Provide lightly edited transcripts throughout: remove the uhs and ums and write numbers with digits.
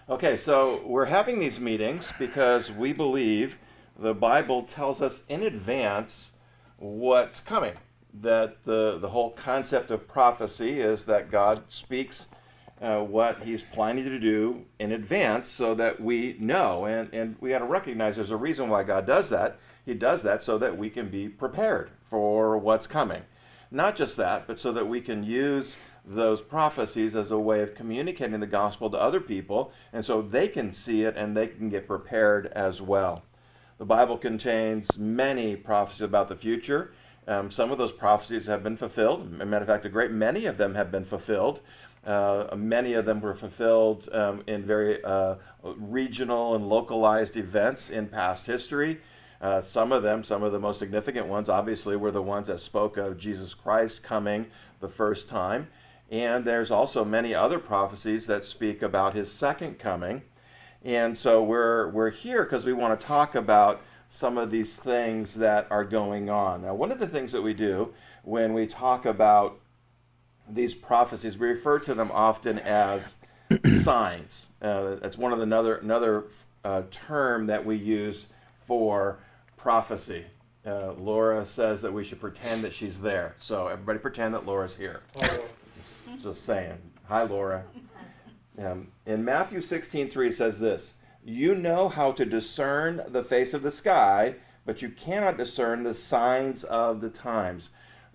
Okay, so we're having these meetings because we believe the Bible tells us in advance what's coming. That the whole concept of prophecy is that God speaks what he's planning to do in advance so that we know. And we got to recognize there's a reason why God does that. He does that so that we can be prepared for what's coming. Not just that, but so that we can use those prophecies as a way of communicating the gospel to other people, and so they can see it and they can get prepared as well. The Bible contains many prophecies about the future. Some of those prophecies have been fulfilled. As a matter of fact, a great many of them have been fulfilled. Many of them were fulfilled in very regional and localized events in past history. Some of the most significant ones, obviously, were the ones that spoke of Jesus Christ coming the first time. And there's also many other prophecies that speak about his second coming. And so we're here because we want to talk about some of these things that are going on. Now, one of the things that we do when we talk about these prophecies, we refer to them often as signs. That's one of another term that we use for prophecy. Laura says that we should pretend that she's there. So everybody pretend that Laura's here. Just saying. Hi, Laura. In Matthew 16:3 it says this, "You know how to discern the face of the sky, but you cannot discern the signs of the times."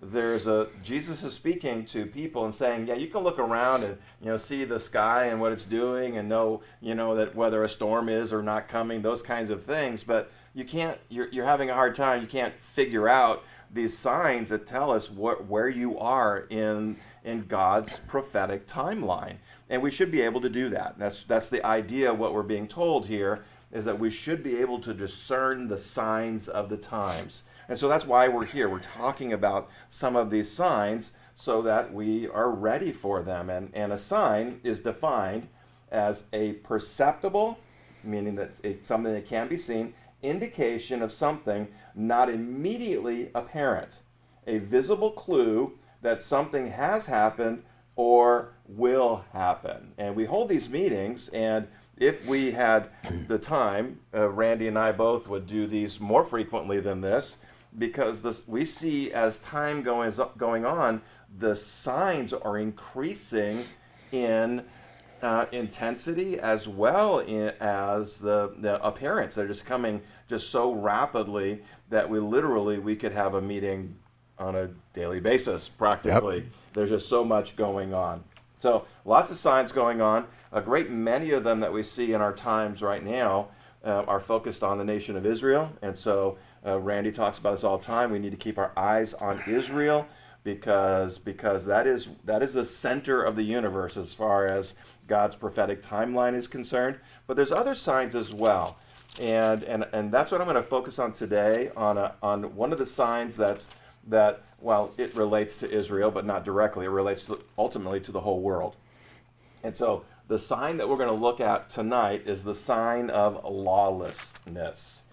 Jesus is speaking to people and saying, yeah, you can look around and see the sky and what it's doing and know that whether a storm is or not coming, those kinds of things, but you can't. You're having a hard time. You can't figure out these signs that tell us where you are in God's prophetic timeline. And we should be able to do that. That's the idea of what we're being told here, is that we should be able to discern the signs of the times. And so that's why we're here. We're talking about some of these signs so that we are ready for them. And a sign is defined as a perceptible, meaning that it's something that can be seen, indication of something not immediately apparent, a visible clue that something has happened or will happen. And we hold these meetings, and if we had the time, Randy and I both would do these more frequently than this, because we see as time going on, the signs are increasing in intensity as well as the appearance. They're just coming just so rapidly that we could have a meeting on a daily basis, practically. Yep. There's just so much going on. So lots of signs going on. A great many of them that we see in our times right now are focused on the nation of Israel. And so Randy talks about this all the time. We need to keep our eyes on Israel because that is the center of the universe as far as God's prophetic timeline is concerned. But there's other signs as well. And that's what I'm going to focus on today, on one of the signs that it relates to Israel, but not directly. It relates ultimately to the whole world. And so the sign that we're going to look at tonight is the sign of lawlessness.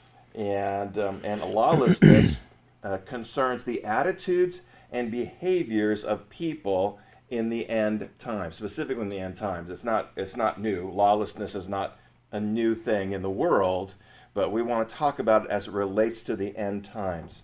And lawlessness concerns the attitudes and behaviors of people in the end times, specifically in the end times. It's not new. Lawlessness is not a new thing in the world, but we want to talk about it as it relates to the end times.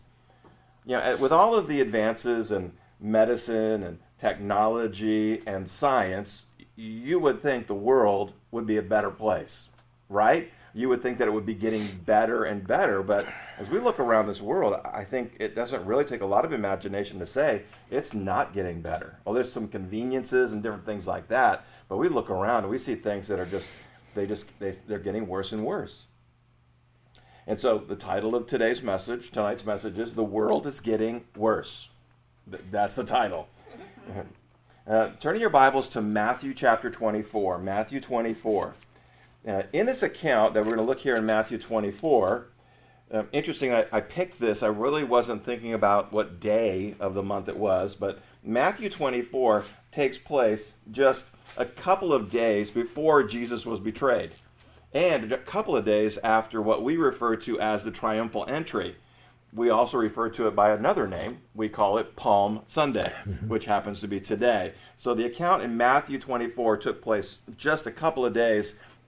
With all of the advances in medicine and technology and science, you would think the world would be a better place, right? You would think that it would be getting better and better, but as we look around this world, I think it doesn't really take a lot of imagination to say it's not getting better. Well, there's some conveniences and different things like that, but we look around and we see things that are they're getting worse and worse. And so the title of tonight's message is "The World is Getting Worse." That's the title. Turning your Bibles to Matthew chapter 24. Matthew 24. In this account that we're going to look here in Matthew 24, interesting, I picked this. I really wasn't thinking about what day of the month it was, but Matthew 24 takes place just a couple of days before Jesus was betrayed, and a couple of days after what we refer to as the triumphal entry. We also refer to it by another name. We call it Palm Sunday, which happens to be today. So the account in Matthew 24 took place just a couple of days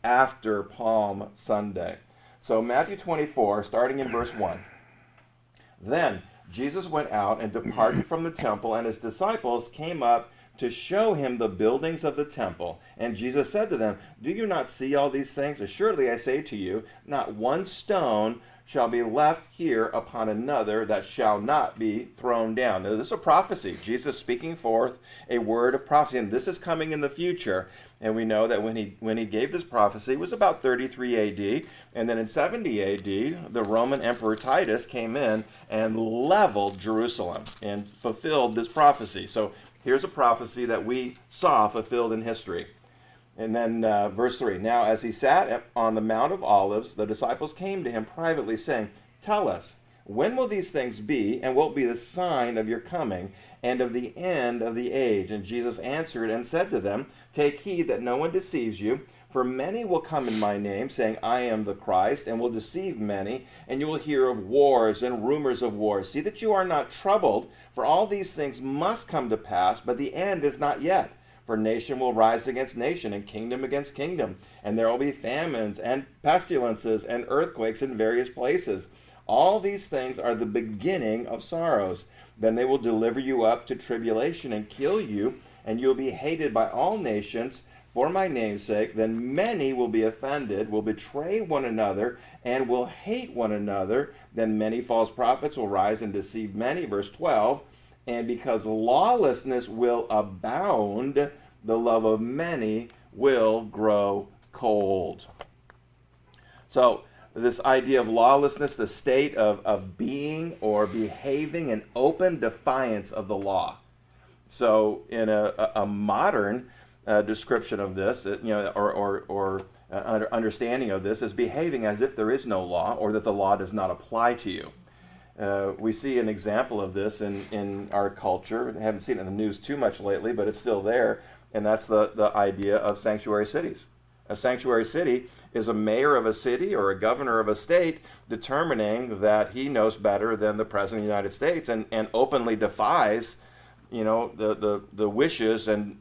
after Palm Sunday. So Matthew 24, starting in verse 1. Then Jesus went out and departed from the temple, and his disciples came up to show him the buildings of the temple. And Jesus said to them, do you not see all these things? Assuredly I say to you, not one stone shall be left here upon another that shall not be thrown down. Now, this is a prophecy. Jesus speaking forth a word of prophecy, and this is coming in the future. And we know that when he gave this prophecy, it was about 33 A.D., and then in 70 A.D., the Roman Emperor Titus came in and leveled Jerusalem and fulfilled this prophecy. So here's a prophecy that we saw fulfilled in history. And then verse 3, now as he sat on the Mount of Olives, the disciples came to him privately, saying, tell us, when will these things be, and what will be the sign of your coming, and of the end of the age? And Jesus answered and said to them, take heed that no one deceives you, for many will come in my name, saying, I am the Christ, and will deceive many, and you will hear of wars and rumors of wars. See that you are not troubled, for all these things must come to pass, but the end is not yet. For nation will rise against nation, and kingdom against kingdom, and there will be famines and pestilences and earthquakes in various places. All these things are the beginning of sorrows. Then they will deliver you up to tribulation and kill you, and you will be hated by all nations for my name's sake. Then many will be offended, will betray one another, and will hate one another. Then many false prophets will rise and deceive many. Verse 12. And because lawlessness will abound, the love of many will grow cold. So this idea of lawlessness, the state of being or behaving in open defiance of the law. So in a modern description of this, understanding of this is behaving as if there is no law, or that the law does not apply to you. We see an example of this in our culture. I haven't seen it in the news too much lately, but it's still there, and that's the idea of sanctuary cities. A sanctuary city is a mayor of a city or a governor of a state determining that he knows better than the President of the United States, and openly defies, the wishes and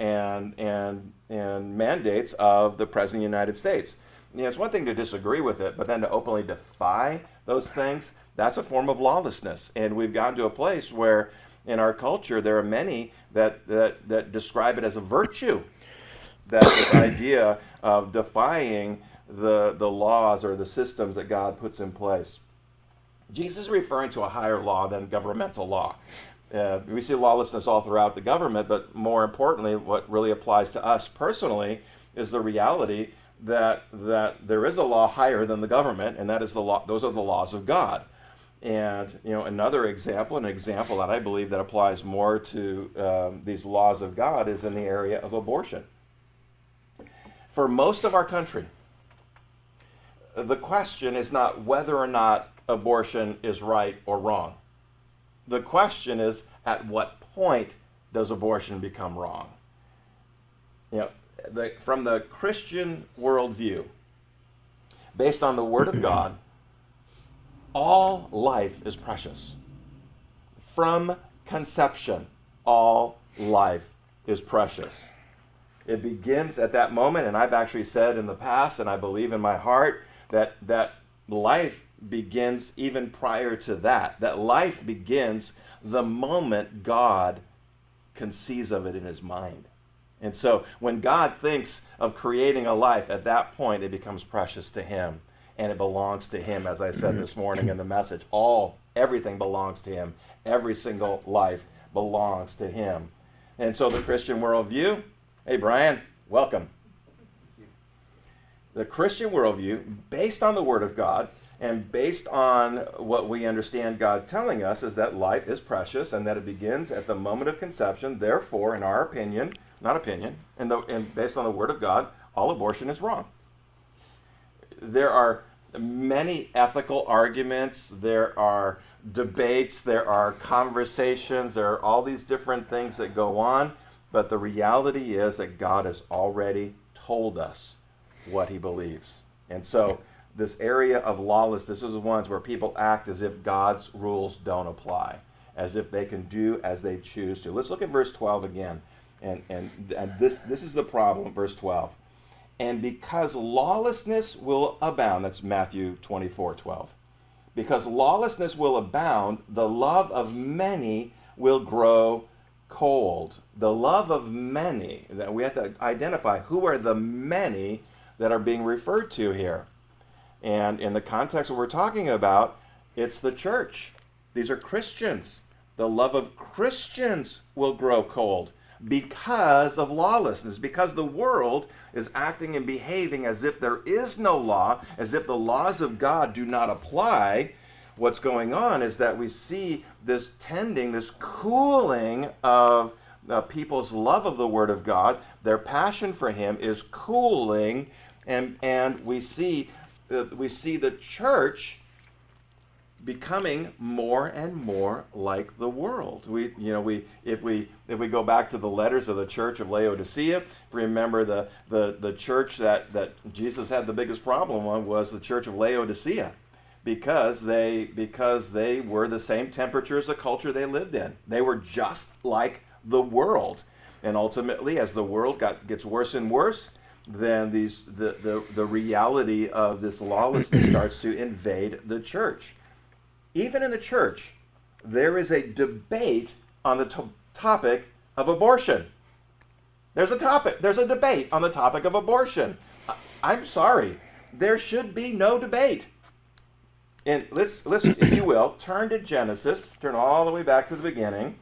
mandates of the President of the United States. It's one thing to disagree with it, but then to openly defy those things, that's a form of lawlessness. And we've gotten to a place where in our culture there are many that describe it as a virtue. That this idea of defying the laws or the systems that God puts in place. Jesus is referring to a higher law than governmental law. We see lawlessness all throughout the government, but more importantly, what really applies to us personally is the reality that there is a law higher than the government, and that is the law. Those are the laws of God. And another example, an example that I believe that applies more to these laws of God, is in the area of abortion. For most of our country, the question is not whether or not abortion is right or wrong. The question is, at what point does abortion become wrong? From the Christian worldview, based on the Word of God, all life is precious. From conception, all life is precious. It begins at that moment, and I've actually said in the past, and I believe in my heart, that life begins even prior to that. That life begins the moment God conceives of it in his mind. And so when God thinks of creating a life, at that point it becomes precious to him, and it belongs to him. As I said this morning in the message, everything belongs to him. Every single life belongs to him. And so the Christian worldview, hey Brian, welcome. The Christian worldview, based on the Word of God, and based on what we understand God telling us, is that life is precious and that it begins at the moment of conception. Therefore, in our opinion, and based on the Word of God, all abortion is wrong. There are many ethical arguments, there are debates, there are conversations, there are all these different things that go on, but the reality is that God has already told us what he believes. And so this area of lawlessness, this is the ones where people act as if God's rules don't apply, as if they can do as they choose to. Let's look at verse 12 again. And this is the problem, verse 12. And because lawlessness will abound, that's Matthew 24:12. Because lawlessness will abound, the love of many will grow cold. The love of many, that we have to identify who are the many that are being referred to here. And in the context that we're talking about, it's the church. These are Christians. The love of Christians will grow cold because of lawlessness, because the world is acting and behaving as if there is no law, as if the laws of God do not apply. What's going on is that we see this tending, this cooling of people's love of the Word of God. Their passion for Him is cooling, and we see the church becoming more and more like the world. If we go back to the letters of the church of Laodicea, remember the church that Jesus had the biggest problem on was the church of Laodicea, because they were the same temperature as the culture they lived in. They were just like the world, and ultimately, as the world gets worse and worse, then the reality of this lawlessness starts to invade the church. Even in the church, there is a debate on the topic of abortion. There's a debate on the topic of abortion. I'm sorry, there should be no debate. And let's, if you will, turn to Genesis. Turn all the way back to the beginning.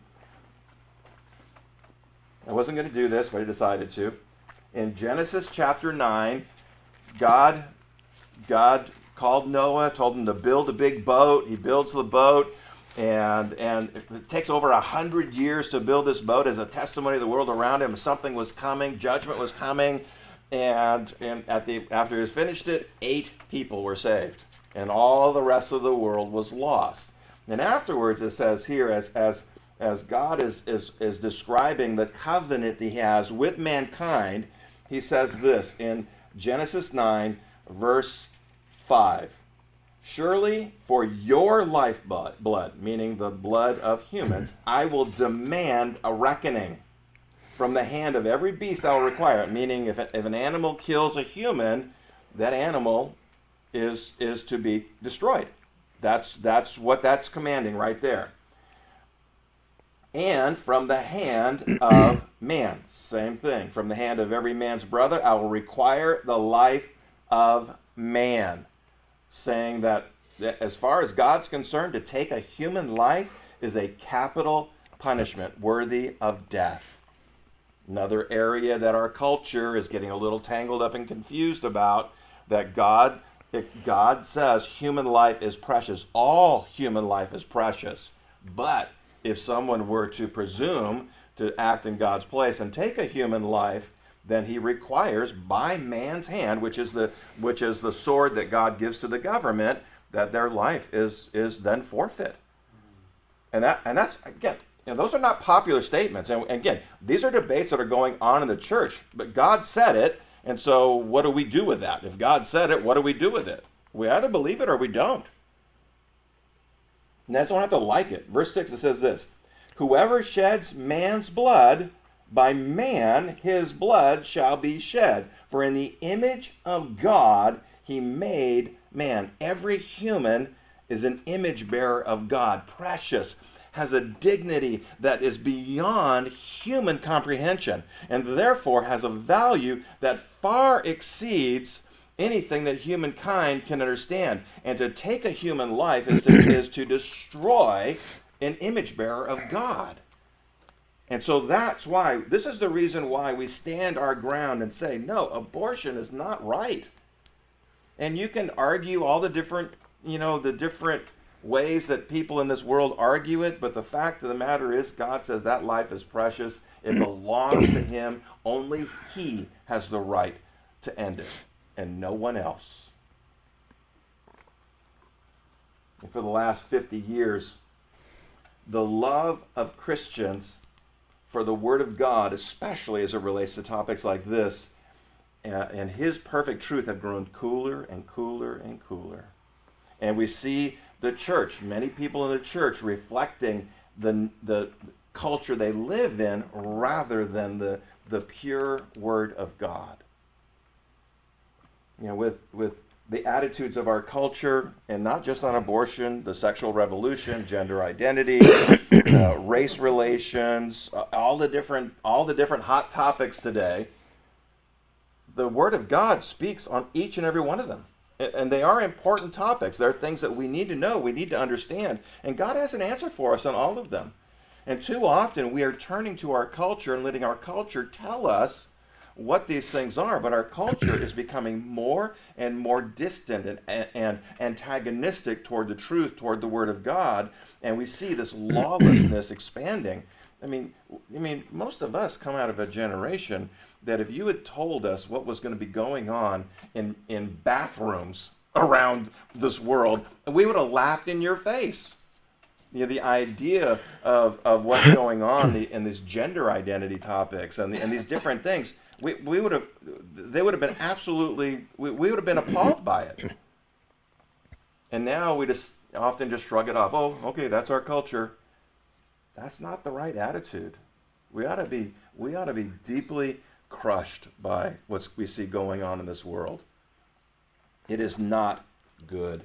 I wasn't going to do this, but I decided to. In Genesis chapter 9, God called Noah, told him to build a big boat. He builds the boat, and it takes over 100 years to build this boat as a testimony to the world around him. Something was coming, judgment was coming, and after he was finished it, 8 people were saved, and all the rest of the world was lost. And afterwards, it says here, as God is describing the covenant He has with mankind, He says this in Genesis 9, verse 5. Surely for your lifeblood, meaning the blood of humans, I will demand a reckoning. From the hand of every beast I will require it. Meaning if an animal kills a human, that animal is to be destroyed. That's what that's commanding right there. And from the hand of man, same thing. From the hand of every man's brother, I will require the life of man. Saying that as far as God's concerned, to take a human life is a capital punishment worthy of death. Another area that our culture is getting a little tangled up and confused about, that God says human life is precious. All human life is precious. But if someone were to presume to act in God's place and take a human life, then He requires by man's hand, which is the sword that God gives to the government, that their life is then forfeit. And that's again, those are not popular statements. And again, these are debates that are going on in the church. But God said it, and so what do we do with that? If God said it, what do we do with it? We either believe it or we don't. And I don't have to like it. Verse 6, it says this: whoever sheds man's blood, by man his blood shall be shed. For in the image of God He made man. Every human is an image bearer of God, precious, has a dignity that is beyond human comprehension, and therefore has a value that far exceeds anything that humankind can understand. And to take a human life is to destroy an image bearer of God. And so that's why, this is the reason why we stand our ground and say, no, abortion is not right. And you can argue all the different ways that people in this world argue it, but the fact of the matter is, God says that life is precious. It belongs to Him. Only He has the right to end it, and no one else. And for the last 50 years, the love of Christians for the Word of God, especially as it relates to topics like this, and His perfect truth, have grown cooler and cooler and cooler. And we see the church, many people in the church, reflecting the culture they live in rather than the pure Word of God. with the attitudes of our culture, and not just on abortion, the sexual revolution, gender identity, race relations, all the different hot topics today. The Word of God speaks on each and every one of them. And they are important topics. They're things that we need to know, we need to understand. And God has an answer for us on all of them. And too often we are turning to our culture and letting our culture tell us what these things are, but our culture is becoming more and more distant and antagonistic toward the truth, toward the Word of God, and we see this lawlessness expanding. I mean, most of us come out of a generation that if you had told us what was going to be going on in bathrooms around this world, we would have laughed in your face. The idea of what's going on in these gender identity topics and these different things, they would have been we would have been appalled by it. And now we just often just shrug it off. Oh, okay, that's our culture. That's not the right attitude. We ought to be deeply crushed by what we see going on in this world. It is not good.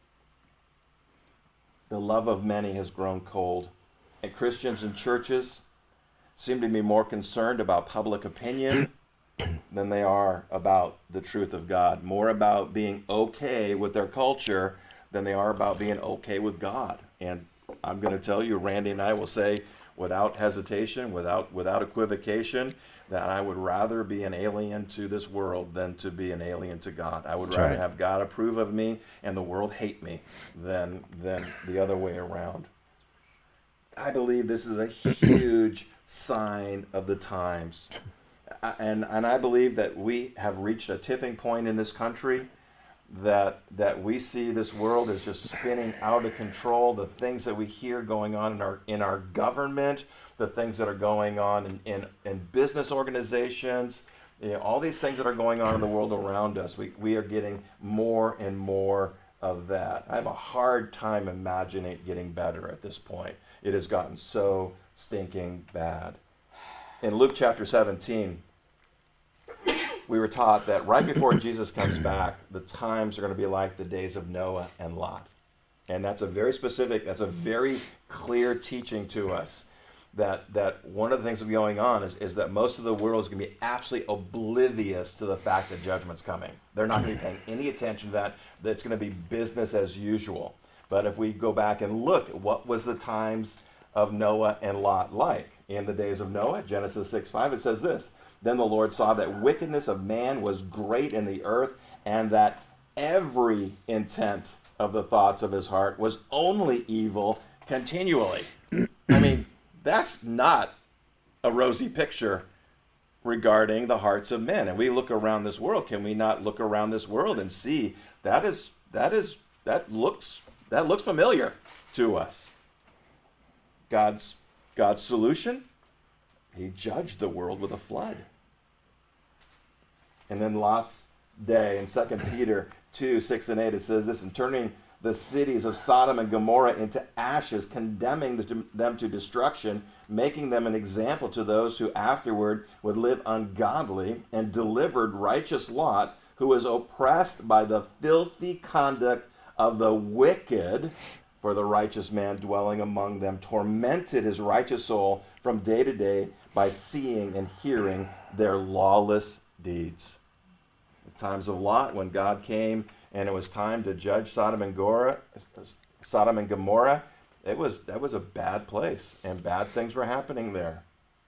The love of many has grown cold, and Christians and churches seem to be more concerned about public opinion than they are about the truth of God, more about being okay with their culture than they are about being okay with God. And I'm going to tell you, Randy and I will say without hesitation, without equivocation, that I would rather be an alien to this world than to be an alien to God. I would rather have God approve of me and the world hate me than the other way around. I believe this is a huge sign of the times. And I believe that we have reached a tipping point in this country, that we see this world as just spinning out of control. The things that we hear going on in our government, the things that are going on in business organizations, all these things that are going on in the world around us, we are getting more and more of that. I have a hard time imagining it getting better at this point. It has gotten so stinking bad. In Luke chapter 17, we were taught that right before Jesus comes back, the times are going to be like the days of Noah and Lot. And that's a very clear teaching to us that one of the things that's going on is that most of the world is going to be absolutely oblivious to the fact that judgment's coming. They're not going to be paying any attention to that. It's going to be business as usual. But if we go back and look at what was the times of Noah and Lot like. In the days of Noah, Genesis 6:5, it says this: "Then the Lord saw that wickedness of man was great in the earth, and that every intent of the thoughts of his heart was only evil continually." I mean, that's not a rosy picture regarding the hearts of men. And we look around this world. Can we not look around this world and see that looks familiar to us? God's solution? He judged the world with a flood. And then Lot's day in 2 Peter 2:6-8, it says this: "And turning the cities of Sodom and Gomorrah into ashes, condemning them to destruction, making them an example to those who afterward would live ungodly, and delivered righteous Lot, who was oppressed by the filthy conduct of the wicked. For the righteous man dwelling among them tormented his righteous soul from day to day by seeing and hearing their lawless deeds." The times of Lot, when God came and it was time to judge Sodom and Gomorrah, that was a bad place, and bad things were happening there.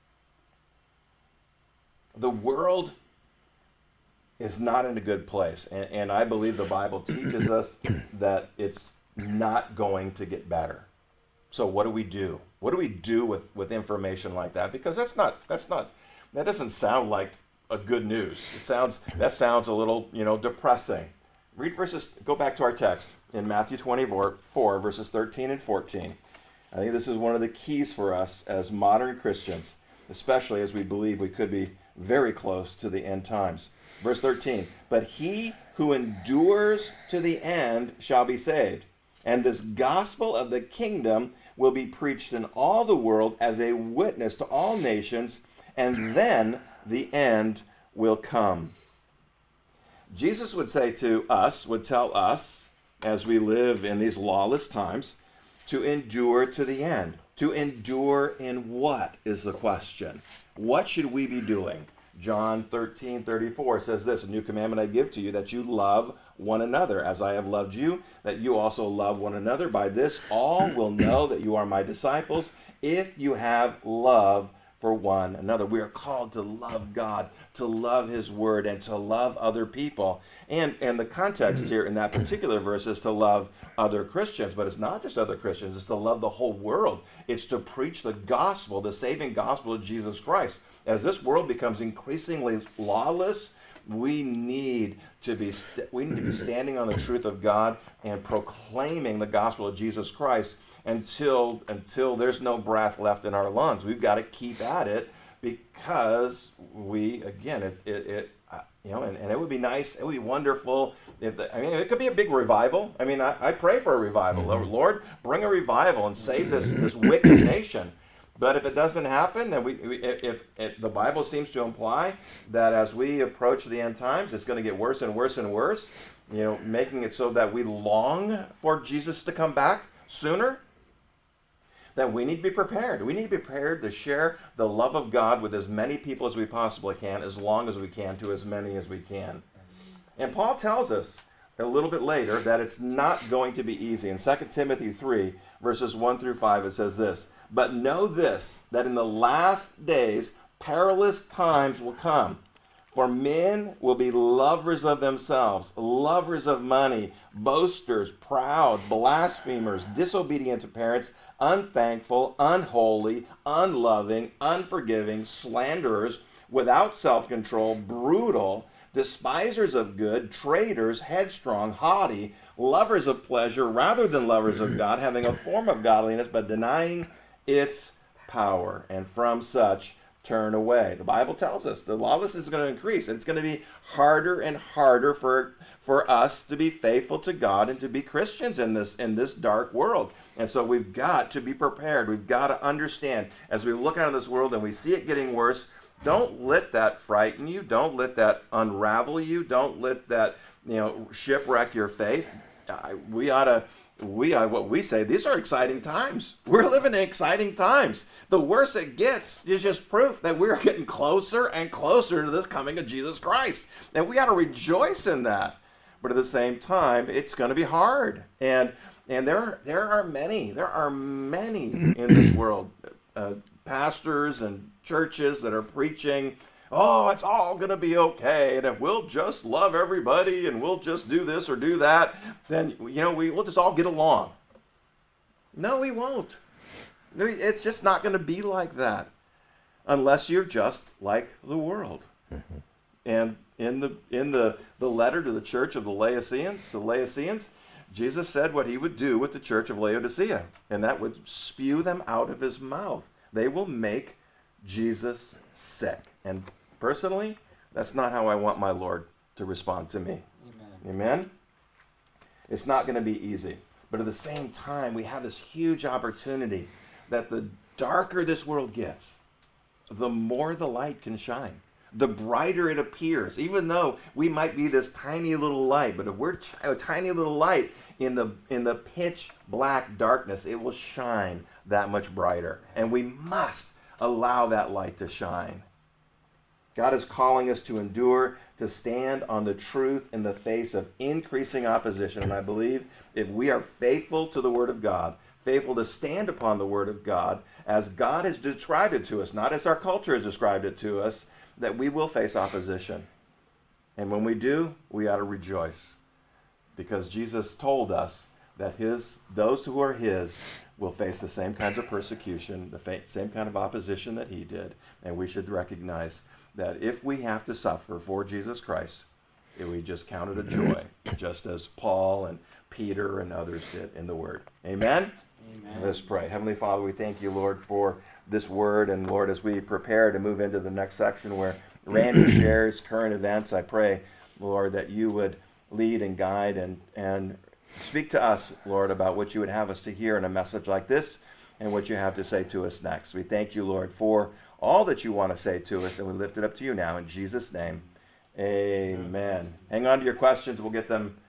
The world is not in a good place, and I believe the Bible teaches us that it's not going to get better. So what do we do? What do we do with information like that? Because that doesn't sound like a good news. That sounds a little, depressing. Go back to our text in Matthew 24, verses 13 and 14. I think this is one of the keys for us as modern Christians, especially as we believe we could be very close to the end times. Verse 13, "But he who endures to the end shall be saved. And this gospel of the kingdom will be preached in all the world as a witness to all nations, and then the end will come." Jesus would say to us, would tell us, as we live in these lawless times, to endure to the end. To endure in what is the question? What should we be doing? John 13:34 says this, a new commandment I give to you, that you love one another as I have loved you, that you also love one another. By this all will know that you are my disciples, if you have love for one another. We are called to love God, to love his word, and to love other people. And the context here in that particular verse is to love other Christians, but it's not just other Christians, it's to love the whole world. It's to preach the gospel, the saving gospel of Jesus Christ. As this world becomes increasingly lawless, we need to be standing on the truth of God and proclaiming the gospel of Jesus Christ until there's no breath left in our lungs. We've got to keep at it, because we, again, and it would be nice, it would be wonderful if it could be a big revival. I mean, I pray for a revival. Lord, bring a revival and save this wicked nation. But if it doesn't happen, then if the Bible seems to imply that as we approach the end times, it's going to get worse and worse and worse, making it so that we long for Jesus to come back sooner, then we need to be prepared. We need to be prepared to share the love of God with as many people as we possibly can, as long as we can, to as many as we can. And Paul tells us a little bit later that it's not going to be easy. In 2 Timothy 3, verses 1 through 5, it says this, "But know this, that in the last days perilous times will come. For men will be lovers of themselves, lovers of money, boasters, proud, blasphemers, disobedient to parents, unthankful, unholy, unloving, unforgiving, slanderers, without self-control, brutal, despisers of good, traitors, headstrong, haughty, lovers of pleasure rather than lovers of God, having a form of godliness but denying its power. And from such turn away." The Bible tells us the lawlessness is going to increase, and it's going to be harder and harder for us to be faithful to God and to be Christians in this dark world. And so we've got to be prepared. We've got to understand, as we look out of this world and we see it getting worse, don't let that frighten you. Don't let that unravel you. Don't let that shipwreck your faith. What we say, these are exciting times. We're living in exciting times. The worse it gets is just proof that we're getting closer and closer to this coming of Jesus Christ. And we got to rejoice in that. But at the same time, it's going to be hard. And there are many in this world, pastors and churches that are preaching, oh, it's all going to be okay, and if we'll just love everybody and we'll just do this or do that, then, we'll just all get along. No, we won't. It's just not going to be like that unless you're just like the world. Mm-hmm. And in the letter to the church of the Laodiceans, Jesus said what he would do with the church of Laodicea, and that would spew them out of his mouth. They will make Jesus sick. And personally, that's not how I want my Lord to respond to me. Amen? It's not going to be easy. But at the same time, we have this huge opportunity that the darker this world gets, the more the light can shine. The brighter it appears, even though we might be this tiny little light. But if we're a tiny little light in the pitch black darkness, it will shine that much brighter. And we must allow that light to shine. God is calling us to endure, to stand on the truth in the face of increasing opposition. And I believe if we are faithful to the Word of God, faithful to stand upon the Word of God, as God has described it to us, not as our culture has described it to us, that we will face opposition. And when we do, we ought to rejoice. Because Jesus told us that those who are his will face the same kinds of persecution, the same kind of opposition that he did. And we should recognize that if we have to suffer for Jesus Christ, we just count it a joy, just as Paul and Peter and others did in the Word. Amen? Amen. Let's pray. Heavenly Father, we thank you, Lord, for this word. And Lord, as we prepare to move into the next section where Randy shares current events, I pray, Lord, that you would lead and guide and speak to us, Lord, about what you would have us to hear in a message like this and what you have to say to us next. We thank you, Lord, for all that you want to say to us, and we lift it up to you now in Jesus' name. Amen. Hang on to your questions. We'll get them